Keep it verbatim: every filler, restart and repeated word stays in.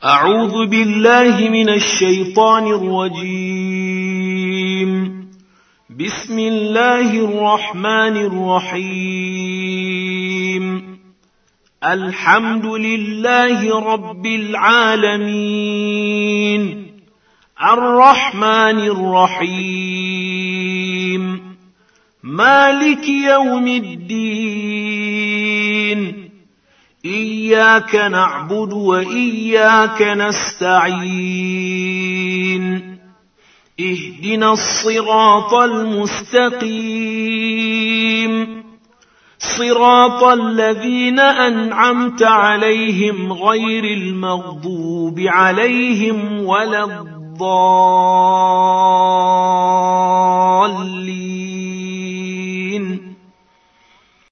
أعوذ بالله من الشيطان الرجيم. بسم الله الرحمن الرحيم. الحمد لله رب العالمين، الرحمن الرحيم، مالك يوم الدين، إياك نعبد وإياك نستعين، اهدنا الصراط المستقيم، صراط الذين أنعمت عليهم غير المغضوب عليهم ولا الضالين.